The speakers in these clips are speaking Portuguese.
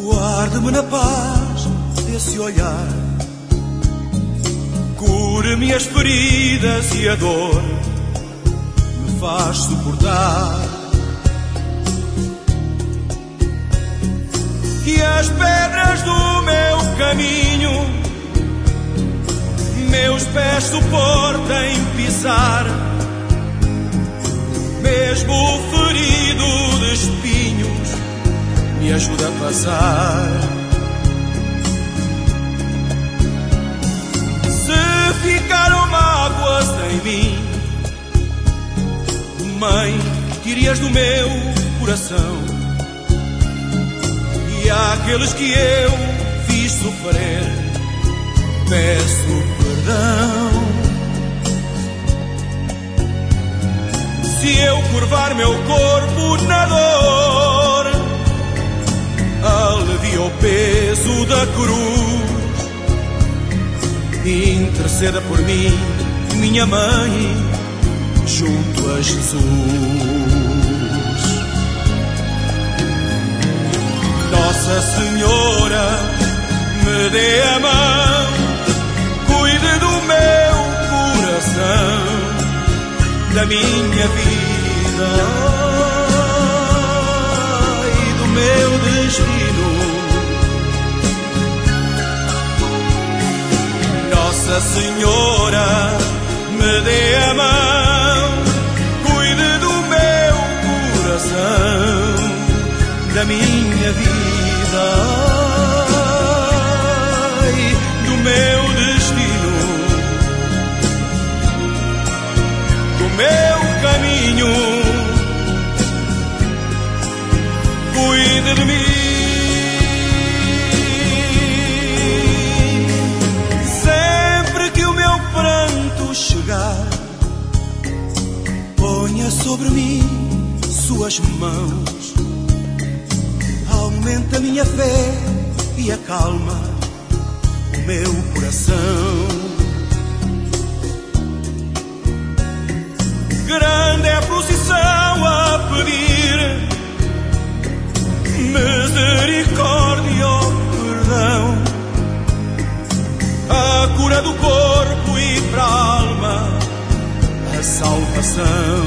Guarde-me na paz desse olhar, cure-me as feridas e a dor me faz suportar. Que as pedras do meu caminho meus pés suportem pisar, mesmo ferido de espinhos me ajuda a passar. Se ficaram mágoas em mim, Mãe, tire-as do meu coração, e àqueles que eu fiz sofrer peço perdão. Se eu curvar meu corpo na dor, alivia o peso da cruz. Interceda por mim, minha mãe, junto a Jesus. Nossa Senhora, me dê a mão, cuide do meu coração, da minha vida e do meu destino. Nossa Senhora, me dê a mão, cuide do meu coração, da minha vida e do meu destino, do meu caminho, cuide de mim. Sempre que o meu pranto chegar, ponha sobre mim suas mãos, aumenta a minha fé e acalma o meu coração. Grande é a procissão a pedir misericórdia, perdão, a cura do corpo e para a alma a salvação.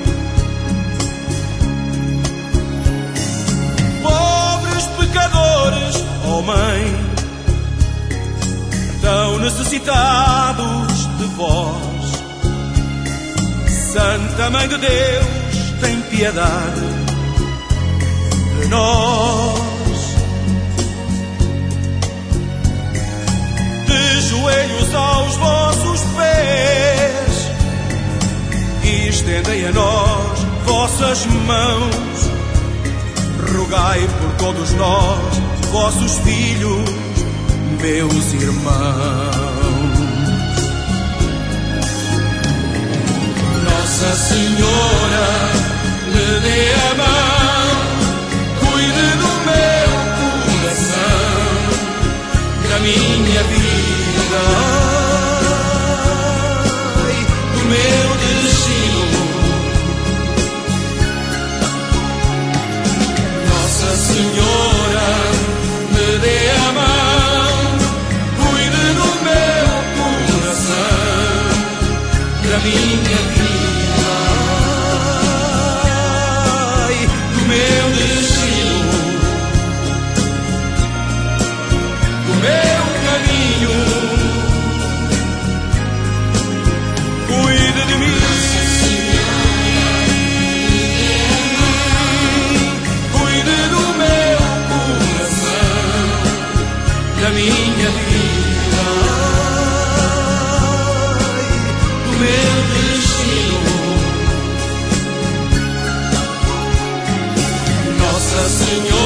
Pobres pecadores, ó Mãe, tão necessitados de vós. Santa Mãe de Deus, tem piedade de nós. De joelhos aos vossos pés, e estendei a nós vossas mãos. Rogai por todos nós, vossos filhos, meus irmãos. Nossa Senhora, me dê a mão, cuide do meu coração, da minha vida e do meu destino. Nossa Senhora, me dê a mão, cuide do meu coração, da minha vida, meu destino, do meu caminho, cuide de mim, cuide do meu coração, da minha vida, do meu destino. Nossa Senhora,